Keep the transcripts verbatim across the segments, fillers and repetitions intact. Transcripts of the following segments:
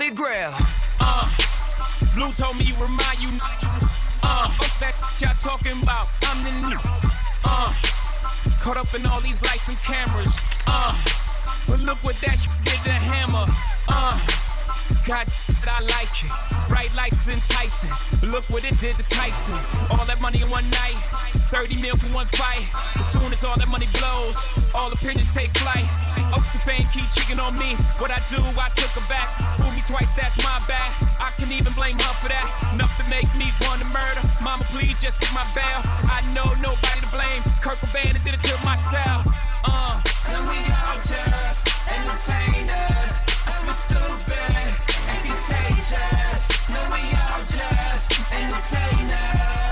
Holy Grail. Uh, Blue told me you remind you. Uh, what's that y'all talking about? I'm the new. Uh, caught up in all these lights and cameras. Uh, but look what that shit did to Hammer. Uh, God, I like it. Bright lights enticing. Look what it did to Tyson. All that money in one night. thirty mil for one fight. As soon as all that money blows, all the pigeons take flight. Up the fame keep cheating on me. What I do, I took her back. Fool me twice, that's my bad. I can even blame her for that. Enough to make me want to murder. Mama, please just get my bail. I know nobody to blame. Kurt Cobain did it to myself. Uh. And we all just entertainers. We're stupid and contagious. No, we all just entertainers.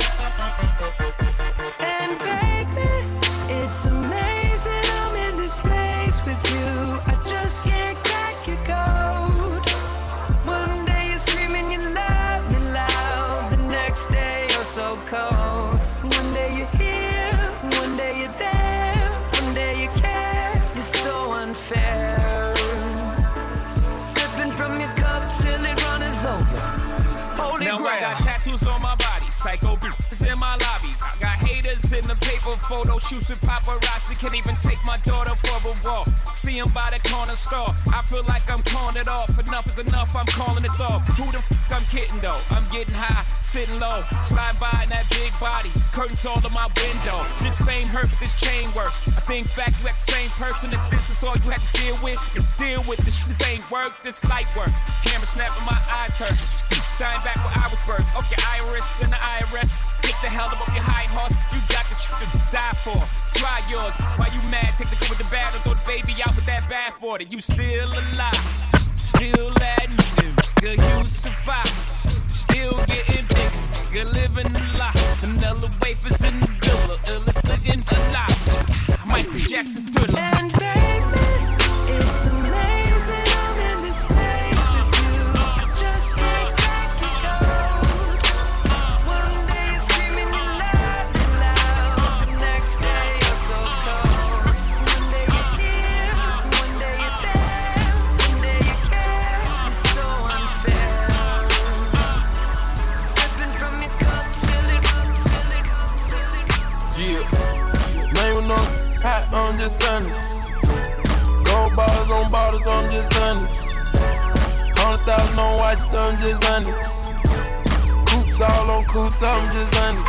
And baby, it's amazing I'm in this space with you. I just can't crack your code. One day you're screaming you love me loud. The next day you're so cold. One day you're here, one day you're there. One day you care, you're so unfair. Sipping from your cup till it runneth over. Holy now Grail. I got tattoos on my body. Psycho bitches in my lobby. I got haters in the paper photo shoots with paparazzi. Can't even take my daughter for a walk. See him by the corner store. I feel like I'm calling it off. Enough is enough, I'm calling it off. Who the f I'm kidding though? I'm getting high, sitting low. Slide by in that big body. Curtains all in my window. This fame hurts, this chain works. I think back, you act the same person. If this is all you have to deal with, you deal with this. This ain't work, this light work. Camera snapping, my eyes hurt. Dying back where I was birthed. Okay, Iris and the I R S. Get the hell up off your high horse. You got this shit to die for. Try yours. Why you mad? Take the good with the bad and throw the baby out with that bad for it. You still alive. Still admitting. Girl, you survive. Still getting big. Girl, living a lot. Vanilla wafers in the villa. Illest looking alive. Michael Jackson's thriller. And baby, it's amazing I'm in this space with you. I just can't crack your code. One day you're screaming you love me loud. The next day you're so cold. One day you're here, one day you're there. One day you care, you're so unfair. Sipping from your cup till it, till it, till it, till it. Yeah, man, when I'm hot, I'm just honest. Gold bottles on bottles, I'm just honest. Hundred thousand on watches, I'm just honest. Coops all on coops, I'm just honest.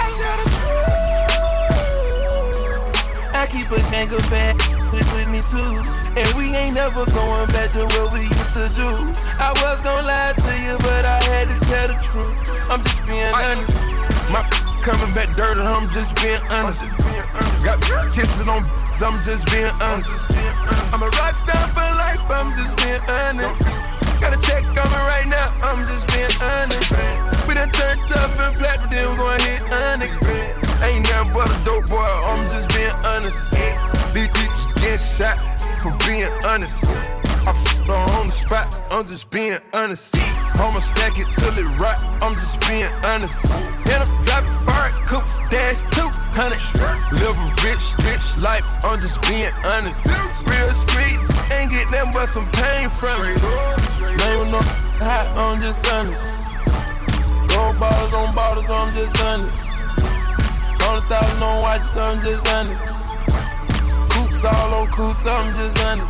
I keep a tank of bad with, with me too. And we ain't never going back to what we used to do. I was gonna lie to you, but I had to tell the truth. I'm just being honest. My coming back dirty, I'm just being honest. Got kisses on, I'm just being honest. I'm a rock star for life, I'm just being honest. Got a check coming right now, I'm just being honest. We done turned tough and platinum, then we gon' hit honest. Ain't nothing but a dope boy, I'm just being honest. These bitches get shot for being honest. I f***ed on the spot, I'm just being honest. I'ma stack it till it rot, I'm just being honest. And I'm driving foreign coops, dash two hundred. Live a rich, rich life, I'm just being honest. Real street, ain't get nothing but some pain from it. Man, when I'm hot, I'm just honest. Gold bottles on bottles, I'm just honest. Hundred thousand on watches, I'm just honest. Coops all on coops, I'm just honest.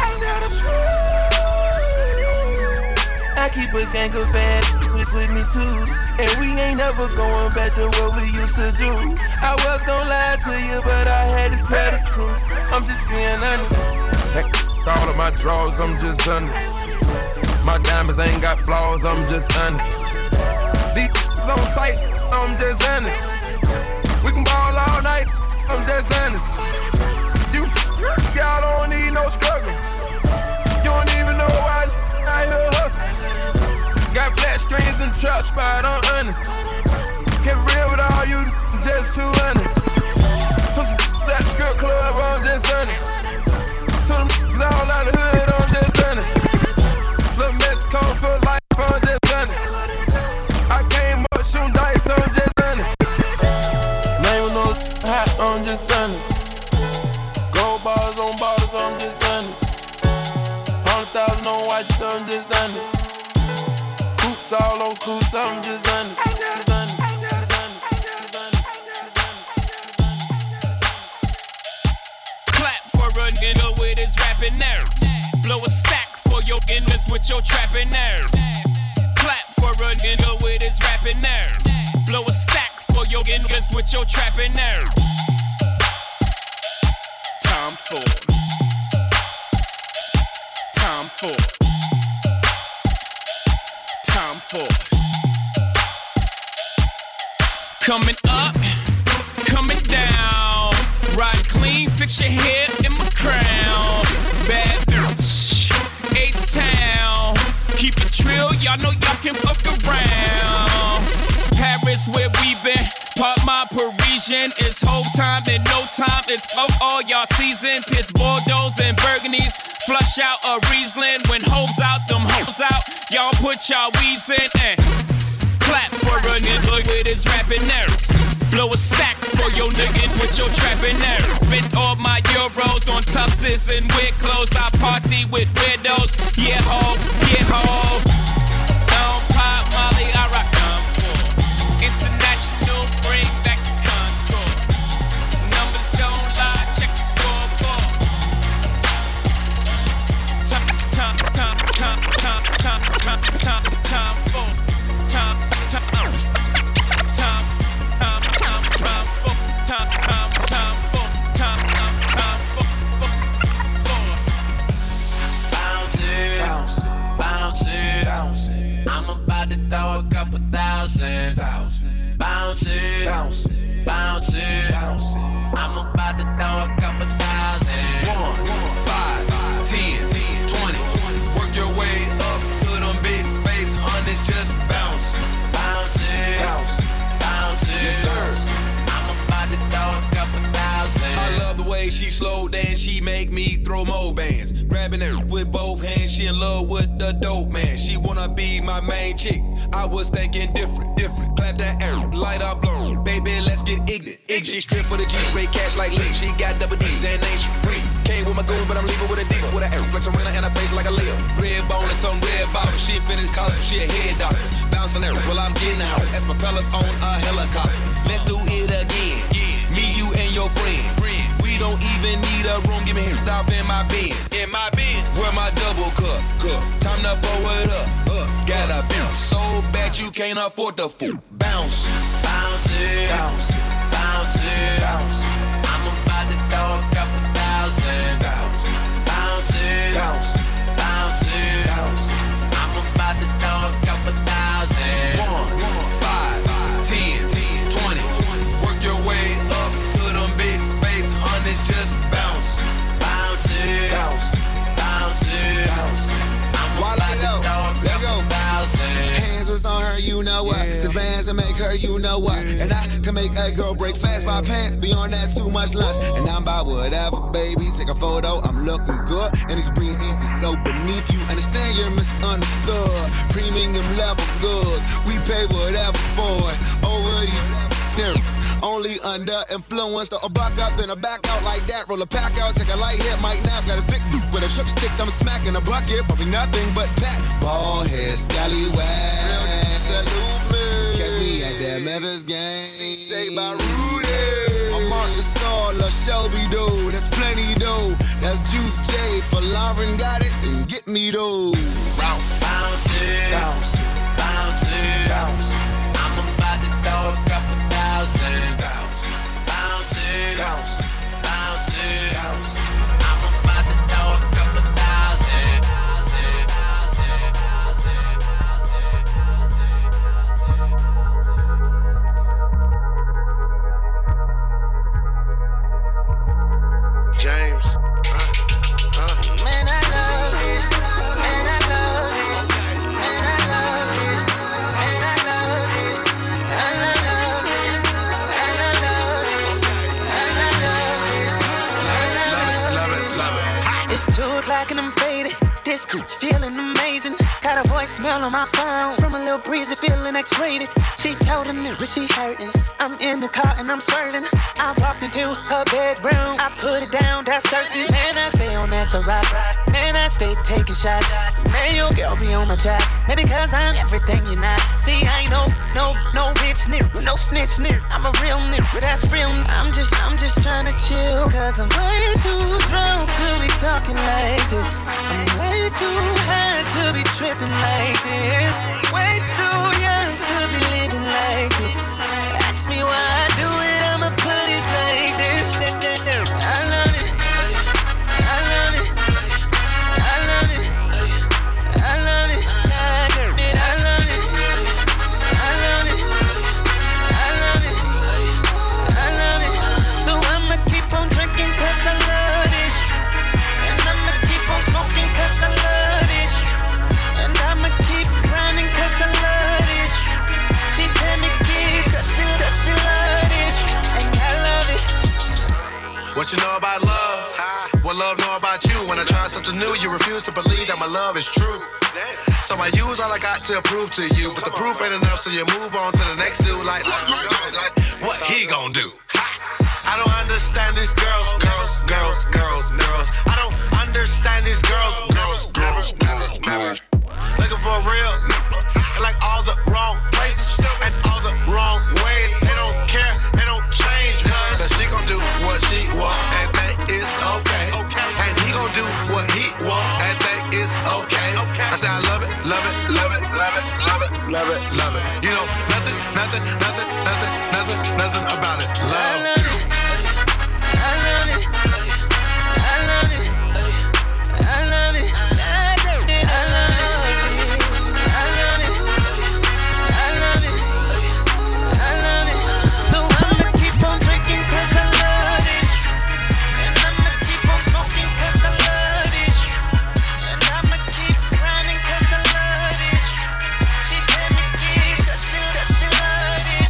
I keep a gang of bad with, with me too. And we ain't never going back to what we used to do. I was gonna lie to you, but I had to tell the truth. I'm just being honest. Heck, all of my drawers, I'm just honest. My diamonds ain't got flaws, I'm just honest. These on sight, I'm just honest. We can ball all night, I'm just honest. You y'all don't need no struggle. You don't even know why I here hustle. Got flat screens and trap spot, I'm honest. Get real with all you, just too honest. To some that strip club, I'm just honest. To them all out the hood, I'm just honest. Little Mexico for life, I'm just honest. I came up shooting dice, I'm just honest. Man, with no hot, I'm just honest. Gold bars on bottles, I'm just honest. Hundred thousand on watches, I'm just honest. It's all on cool, something just under, just under, just under, just under, just under. Clap for a nigga with his rapping nerves. Blow a stack for your endless with your trapping nerve. Clap for a nigga with his rapping nerve. Blow a stack for your niggas with your trapping nerve. Time for. Time for. Time for. Coming up, coming down. Ride clean, fix your hair in my crown. Bad bitch, H-Town. Keep it trill, y'all know y'all can fuck around. Paris where we been, part my Parisian. It's whole time and no time. It's flow all y'all season. Piss Bordeaux and Burgundies. Flush out a Riesling. When hoes out, them hoes out. Y'all put y'all weaves in and clap for a nigga with his rapping nerves. Blow a stack for your niggas with your trapping nerve. Spent all my euros on tuxes and weird clothes. I party with weirdos. Yeah, ho, yeah, ho. I don't pop Molly, I rock Concord. International, bring back the Concord. Numbers don't lie, check the scoreboard. Time, time, time, time, time, time, time, time, time for. Time, time, time, time. Time, time, time, for, time, time, time, for, time, time, time, for, for, for. Bounce it, bounce it, bounce it, bounce it. I'm about to throw a couple thousand, thousand. Bounce it, bounce it, bounce it, bounce it. I'm about to throw a couple thousand. One, five, ten, twenty. Work your way up to them big face hundreds. Just bounce, bounce it, bounce it. Yes, sir. I'm about to throw a couple thousand. I love the way she slow dance, she make me throw more bands. Grabbing her with both hands, she in love with the dope man. She wanna be my main chick. I was thinking different, different. Clap that air, light up blow. Baby, let's get ignorant. ignorant. She strip for the G, rate cash like Lee. She got double D's and ain't she free. Came with my goon, but I'm leaving with a deal. With an air flex arena and a face like a Leo. Red bone and some red bottom. She finished college, she a head doctor. Bouncing there, well I'm getting out. As propellers on a helicopter. Let's do it again. Me, you, and your friend. We don't even need a room. Give me hit off in my bin. In my bin. Where my double cup. cup. Time to blow it up. Uh, got a bounce so bad you can't afford the food. Bounce. Bounce it. Bounce it. Bounce it. Bounce it. I'm about to throw a couple thousand. Bounce it. Bounce it. Bounce it. Bounce it. Bounce it. I'm about to throw a couple thousand. One, five, ten, twenty. Work your way up to them big face hundreds. Just bounce. Bounce it. Bounce. Bounce it. Bounce. I'm Why about let to go? throw a Let go. couple thousand. Hands was on her, you know what? Cause bands will make her, you know what? And I can make a girl break fast my pants. Beyond that, too much lunch. And I'm by whatever, baby. Take a photo, I'm looking good. And these breezes is so beneath you. Understand you're misunderstood. Premium level goods. We pay whatever for it. Over the only under influence. So a buck up, then a back out like that. Roll a pack out, take a light hit, might nap. Got a big boot with a trip stick, I'm smacking a bucket. Probably nothing but that. Ball head, scallywag. Salute me. Catch me at that Memphis game. Say by Rudy. I'm Marcus All, a Shelby though. That's plenty though. That's Juice J. For Lauren got it, then get me though. Bounce. Bounce it. Bounce it. Bounce it. Bounce it. I'm about to throw a couple thousand. Bounce it. Bounce it. Bounce it. Bounce it. Bounce it. I'm about to throw a couple thousand. Thousand, thousand, thousand, thousand, thousand, thousand. James. Uh, uh. Man, I love it. Man, I love it. Man, I love it. Man, I love it. I love it. I love it. I love it. Love it, love it. It's two o'clock and I'm faded. This coach feeling amazing. Got a voice voicemail on my phone from a little breezy feeling X-rated. She told him that she hurting. I'm in the car and I'm swerving. I walked into her bedroom. I put it down, that's certain. Man, I stay on that to rock. Man, I stay taking shots. Man, your girl be on my job. Maybe cause I'm everything you're not. See, I ain't no, no, no bitch nigga, no snitch nigga. I'm a real nigga, that's real. I'm just, I'm just trying to chill. Cause I'm way too drunk to be talking like this. I'm way too high to be tripping like this. Way too young to be living like this. Ask me why I do it, I'ma put it like this. I love it, I love it, I love it, I love it, I love it, I love it, I love it, I love it. So I'ma keep on drinking cause I love it. And I'ma keep on smoking cause I love it. And I'ma keep grinding cause I love it. She tell me keep cause she, cause she love it. And I love it. What you know about love? What love know about you? When I try something new, you refuse to believe that my love is true. So I use all I got to prove to you, but the proof ain't enough, so you move on to the next dude. Like, like what he gon' do? I don't understand these girls, girls, girls, girls, girls. I don't understand these girls, girls, girls, girls, girls. Looking for a real, like all the wrong places and all the wrong ways. They don't care, they don't change, cause she gon' do what she want and that is okay. And he gon' do what he want and that is okay. I say I love it, love it, love it, love it, love it, love it, love it. You know, nothing, nothing, nothing, nothing, nothing, nothing about it. Love. I love it, I love it, I love it, I love it, I love it, I love it, I love it. So I'ma keep on drinking cause I love it. And I'ma keep on smoking cause I love it. And I'ma keep grinding cause I love it. She tell me keep cause she, cause she love it,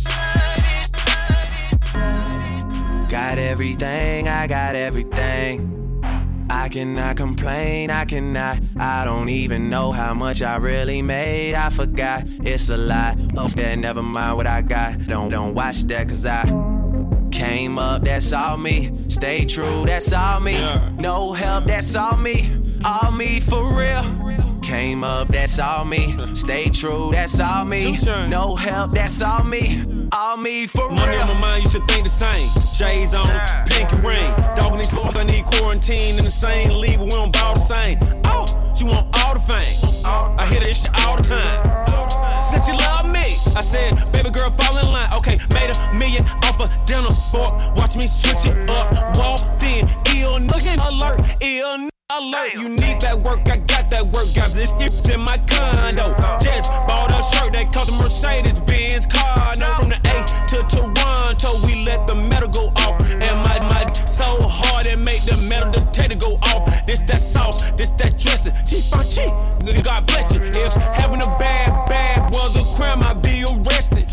love it. Got everything, I got everything. I cannot complain, I cannot. I don't even know how much I really made. I forgot, it's a lot. Oh, that never mind what I got. Don't, don't watch that cause I came up, that's all me. Stay true, that's all me. No help, that's all me. All me for real. Came up, that's all me. Stay true, that's all me. No help, that's all me. All me for real. Money on my mind, you should think the same. J's on, pinky ring. Dogging these boys, I need quarantine in the same league, but we don't ball the same. Oh, you want all the fame. I hear this shit all the time. Since you love me, I said, baby girl, fall in line. Okay, made a million off a dinner fork. Watch me switch it up. Walked in, ill nigga alert, ill nigga alert. You need that work, I got that work. Got this skips in my condo. Just bought a shirt that cost a Mercedes Benz car. No, from the A to Toronto, we let the metal go off. And my my so hard it make the metal detector go off. This that sauce, this that dressing. Chief on cheap, God bless you. If having a bad bad was a crime, I'd be arrested.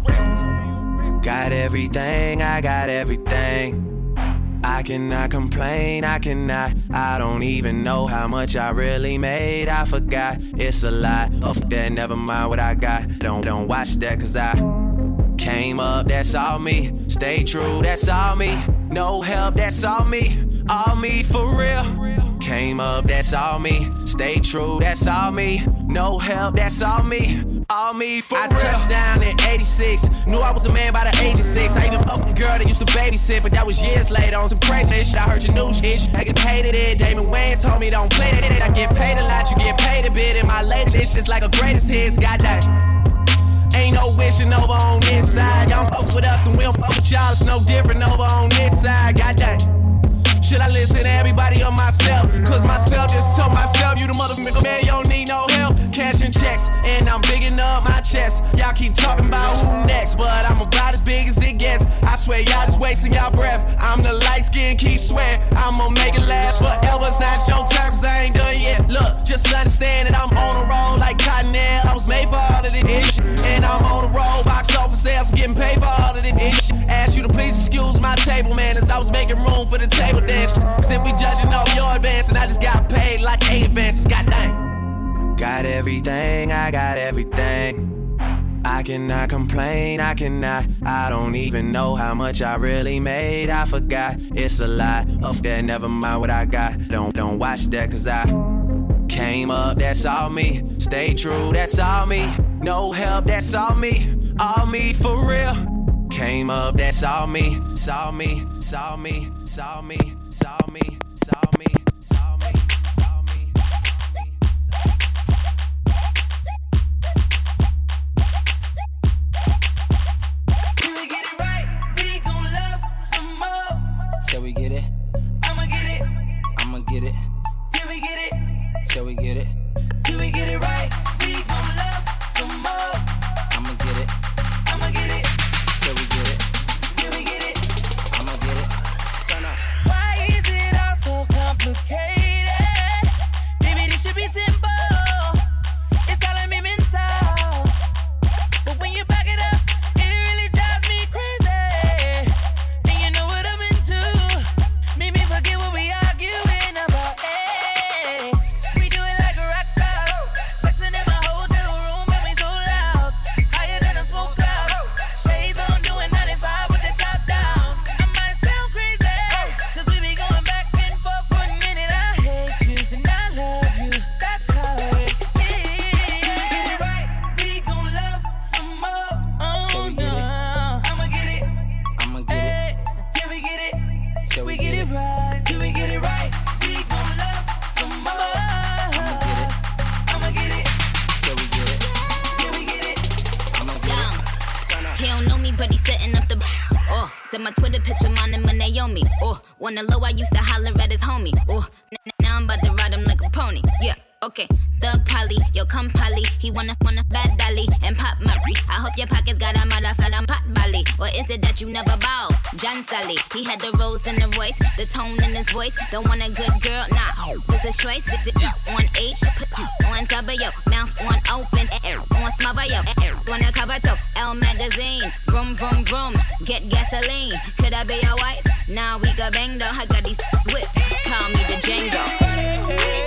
Got everything, I got everything. I cannot complain, I cannot. I don't even know how much I really made. I forgot, it's a lot. Oh, that never mind what I got. Don't, don't watch that cause I came up, that's all me. Stay true, that's all me. No help, that's all me. All me for real. Came up, that's all me. Stay true, that's all me. No help, that's all me. All me for I real. I touched down in eighty-six. Knew I was a man by the age of six. I even fucked with a girl that used to babysit, but that was years later on some crazy shit. I heard your new shit. I get paid at it. Damon Wayans told me don't play that it. I get paid a lot, you get paid a bit. And my latest it's just like a greatest hits. Goddamn. Ain't no wishing over on this side. Y'all don't fuck with us, then we don't fuck with y'all. It's no different over on this side. Goddamn. Should I listen to everybody or myself? Cause myself just told myself, you the motherfucker, man, you don't need no help. Cashing checks, and I'm bigging up my chest. Y'all keep talking about who next, but I'm about as big as it gets. I swear y'all just wasting y'all breath. I'm the light skin, keep swearing. I'm gonna make it last forever. It's not your time, cause I ain't done yet. Look, just understand that I'm on a roll like Cottonelle. I was made for all of this shit. And I'm on a roll, box office sales, I'm getting paid for all of this shit. Ask you to please excuse my table manners. I was making room for the table dancers. Cause if we judging off your advance, and I just got paid like eight advances, goddamn. Got it. everything, I got everything. I cannot complain, I cannot. I don't even know how much I really made. I forgot, it's a lot. Off that, never mind what I got. Don't, don't watch that, cause I came up, that's all me. Stay true, that's all me. No help, that's all me. All me for real. Came up, that's all me. Saw me, saw me, saw me, saw me, saw me. Till we get it, I'ma get it, I'ma get it. Till we get it, till we get it, till we get it right. We gon' love some more. I'ma get it, I'ma get it. Till we get it, till we get it, I'ma get it. Turn up. Why is it all so complicated? Maybe this should be simple. It's all me mental. But when you back it up, it really drives me crazy. And you know what I'm into. Make me forget what we arguing about. Hey, we do it like a rock star. Sexing in my hotel room and we so loud. Higher than a smoke cloud. Shades on doing ninety-five with the top down. I might sound crazy, cause we be going back and forth. One minute I hate you, then I love you. That's how it is. Get it right, we gon' love some more. Oh no, I'ma get it, I'ma get it. Till we get it, till we get it right, till we get it right. We gon' love some more. I'ma get it, I'ma get it. Till we get it, till we get it. I'ma get it. Turn up. He don't know me, but he's setting up the. Oh, said my Twitter picture, mine and Naomi. Oh, when the low, I used to holler at his homie. Oh, n- now I'm about to ride him like a pony. Yeah, okay. Thug Polly, yo, come Polly. He wanna, wanna bad dolly and pop Murray. I hope your pockets got a motherfucking pot belly. Or is it that you never bow? John Sally, he had the rose in the voice, the tone in his voice. Don't want a good girl, nah. This is choice. It's it on H, on W, mouth on open, on smother yo, on a cover toe, L magazine. Vroom, vroom, vroom, get gasoline. Could I be your wife? Nah, we got bang though. I got these whipped. Call me the Django.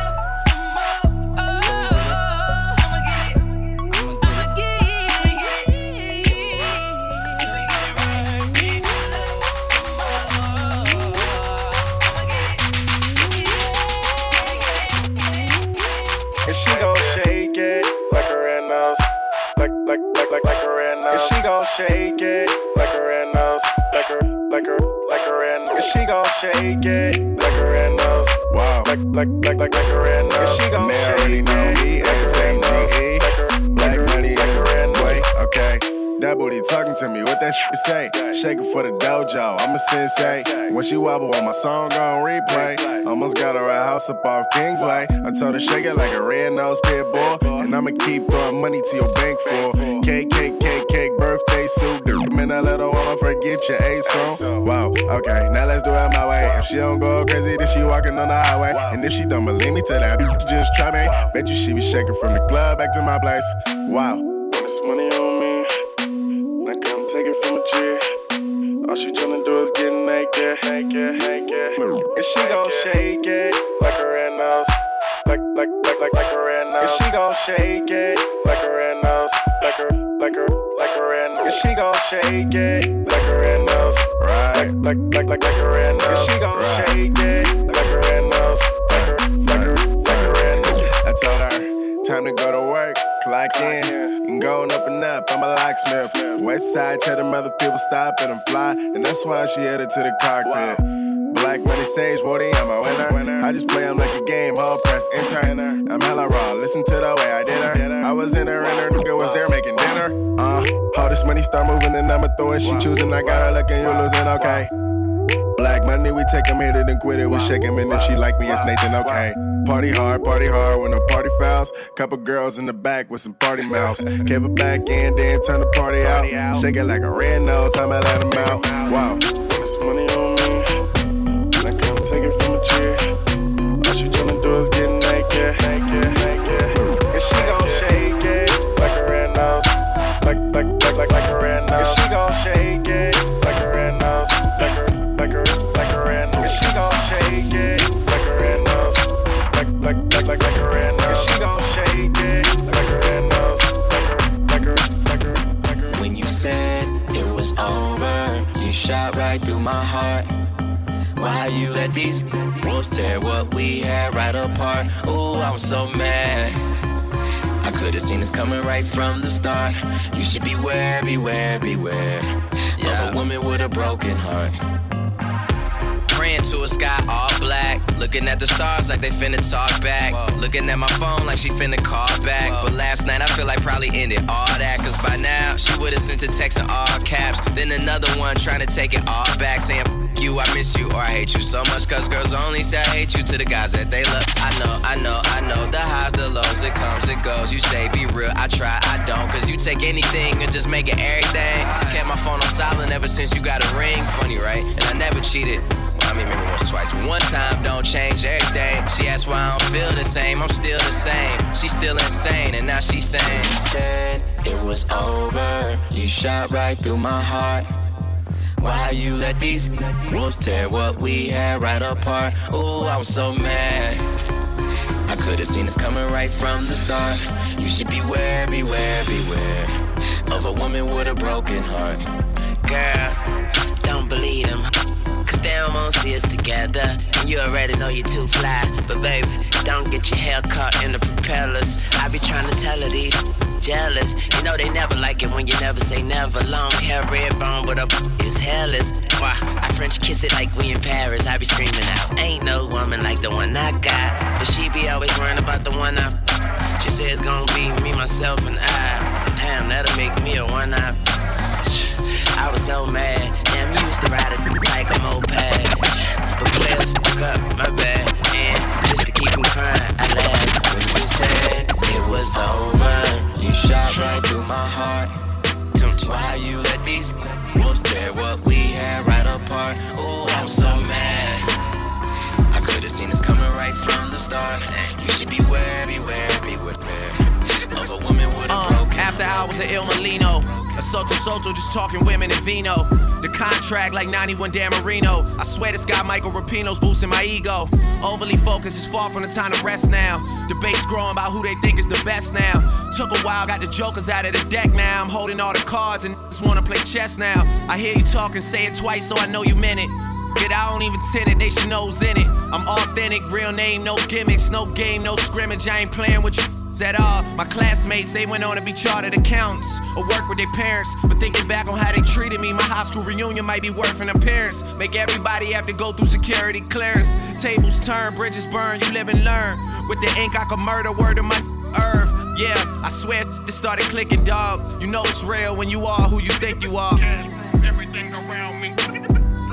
And she gon' shake it like a red nose, like like like like like a red nose. And she gon' shake it like a red nose, like a like a like a red nose. And she gon' shake it like a red nose, wow, like like like like like a red nose. And she gon' shake it like a red nose, like a black money like a red nose. Okay. That booty talking to me, what that shit say? Shaking for the dojo, I'm a sensei. When she wobble on my song on replay, almost got her a house up off Kingsway. I told her shake it like a red nose pit bull, and I'ma keep throwing money to your bank full. Cake, cake, cake, cake, birthday suit. Man, that little woman forget your A soon. Wow, okay, now let's do it my way. If she don't go crazy, then she walking on the highway. And if she don't believe me, tell that bitch just try me. Bet you she be shaking from the club back to my place. Wow, this money on me. Now come take it from a G. All she tryna do is get naked, naked, naked. And she gon' shake it like a red nose, like like like like like a red nose. And she gon' shake it like a red nose, like a like a like a red nose. And she gon' shake it like a red nose, right? Like like like like a red nose. And she gon' shake it like a red nose, like a like a like a red nose. I told her time to go to work, clock in. And going up and up, I'm a locksmith. West side, tell them other people stop and I'm fly. And that's why she headed to the cockpit. Black money sage, Woody, I'm a winner. I just play them like a game, whole press enter. I'm hella raw, listen to the way I did her. I was in her and her nigga was there making dinner. Uh, all this money start moving and I'ma throw it. She choosing, I got her looking, you losing, okay. Black money, we take him, hit it and quit it. We shake him, and if she like me, it's Nathan, okay. Party hard, party hard, when the party fouls. Couple girls in the back with some party mouths. Keep it back in, then turn the party out. Shake it like a red nose, I'ma let him out. Wow, this money on me. Now come take it from a G. All she tryna do is get naked, naked, naked. And she gon' shake it like a red nose, like like like like like a red nose. And she gon' shake it like a red nose, like a like a like a red nose. And she gon' shake it like a red nose, like like like like like a red nose. And she gon' shake it. my heart. Why you let these wolves tear what we had right apart? Ooh, I'm so mad. I could've seen this coming right from the start. You should beware, beware, beware yeah. of a woman with a broken heart. Praying to a sky all black, looking at the stars like they finna talk back. Whoa. Looking at my phone like she finna call back. Whoa. But last night I feel like probably ended all that. Cause by now she would've sent a text in all caps. Then another one trying to take it all back, saying F you, I miss you, or I hate you so much. Cause girls only say I hate you to the guys that they love. I know, I know, I know, the highs, the lows, it comes, it goes. You say be real, I try, I don't. Cause you take anything and just make it everything. Kept my phone on silent ever since you got a ring. Funny, right? And I never cheated. I mean, maybe once, twice, but one time don't change everything. She asked why I don't feel the same, I'm still the same. She's still insane, and now she's saying, you said it was over, you shot right through my heart. Why you let these wolves tear what we had right apart? Ooh, I was so mad. I could've seen this coming right from the start. You should beware, beware, beware of a woman with a broken heart. Girl, don't believe them. Cause they don't wanna see us together. And you already know you're too fly. But baby, don't get your hair caught in the propellers. I be trying to tell her these jealous. You know they never like it when you never say never. Long hair, red bone, but up is hairless. Why, I French kiss it like we in Paris. I be screaming out, ain't no woman like the one I got. But she be always worrying about the one I. She says it's gonna be me, myself, and I. Damn, that'll make me a one I. I was so mad, damn, you used to ride it like a moped. But players fuck up, my bad. And just to keep from crying, I laughed. When you said it was over, you shot right through my heart. Why you let these wolves tear what we had right apart? Ooh, I'm so mad. I could've seen this coming right from the start. You should beware, beware, beware of a woman with a uh, broken After hours at Il Molino, a Soto Soto just talking women and vino. The contract like ninety-one Dan Marino. I swear this guy Michael Rapino's boosting my ego. Overly focused is far from the time to rest now. Debates growing about who they think is the best now. Took a while, got the jokers out of the deck now. I'm holding all the cards and just wanna play chess now. I hear you talking, say it twice so I know you meant it. Yet I don't even tend it, they should know's in it. I'm authentic, real name, no gimmicks, no game, no scrimmage. I ain't playing with you at all. My classmates, they went on to be chartered accountants or work with their parents. But thinking back on how they treated me, my high school reunion might be worth an appearance. Make everybody have to go through security clearance. Tables turn, bridges burn, you live and learn. With the ink I could murder, word of my earth. Yeah, I swear it started clicking, dog. You know it's real when you are who you think you are. Everything around me freeze.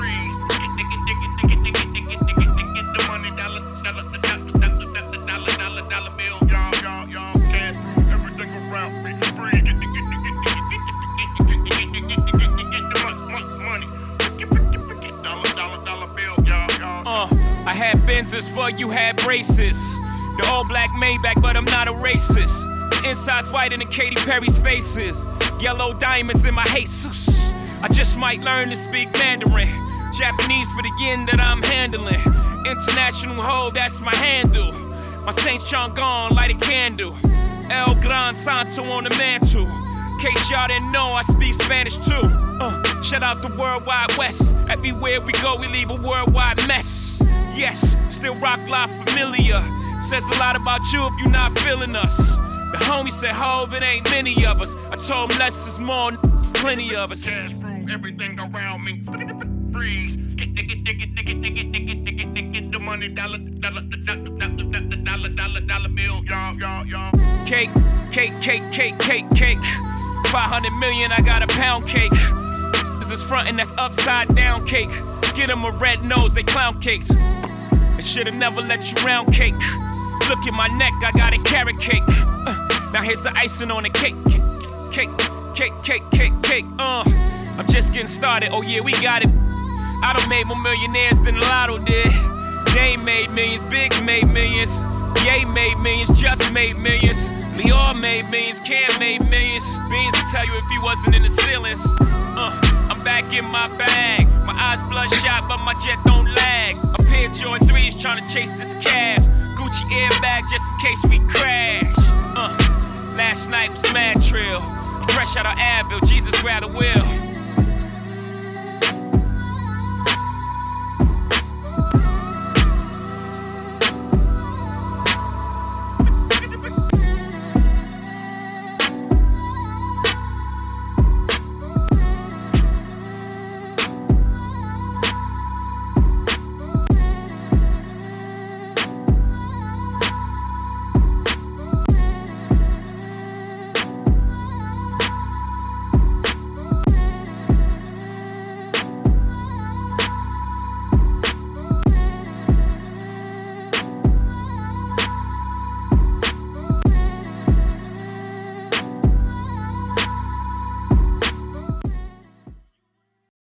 The money, dollar, dollar, dollar, dollar, dollar, dollar, dollar bill. Y'all, y'all, y'all, cash. Everything around me freeze. Get the, get the, get the, get the, get the, get the, get the, get the money. Get dollar, dollar, dollar bill. Y'all, y'all. Uh, I had Benzes for you had braces. The all black Maybach, but I'm not a racist. Inside's white in the Katy Perry's faces. Yellow diamonds in my Jesus. I just might learn to speak Mandarin. Japanese for the yen that I'm handling. International hoe, that's my handle. My Saint Chang'an, light a candle. El Gran Santo on the mantle. In case y'all didn't know, I speak Spanish too. Uh, shout out the Worldwide West. Everywhere we go, we leave a worldwide mess. Yes, still rock live familiar. Says a lot about you if you're not feeling us. The homie said, Hov, it ain't many of us. I told him less is more, it's plenty of us. Cash through everything around me. Freeze. Get the, get the, get the, get the, get the, get the, get the, get the money. Dollar, dollar, dollar, dollar, dollar, dollar, dollar bill. Y'all, y'all, y'all. Cake, cake, cake, cake, cake, cake. five hundred million, I got a pound cake. This is front and that's upside down cake. Get them a red nose, they clown cakes. I should've never let you round cake. Look at my neck, I got a carrot cake. Uh, now here's the icing on the cake. Cake, cake, cake, cake, cake. Uh, I'm just getting started. Oh yeah, we got it. I done made more millionaires than the Lotto did. Dame made millions, Biggs made millions. Ye made millions, Just made millions. Lior made millions, Cam made millions. Beans will tell you if he wasn't in the ceilings. Uh, I'm back in my bag. My eyes bloodshot, but my jet don't lag. A pair of Jordan threes trying to chase this cash. Gucci airbag just in case we crash. Uh, last night was mad trill. Fresh out of Advil, Jesus grabbed a wheel.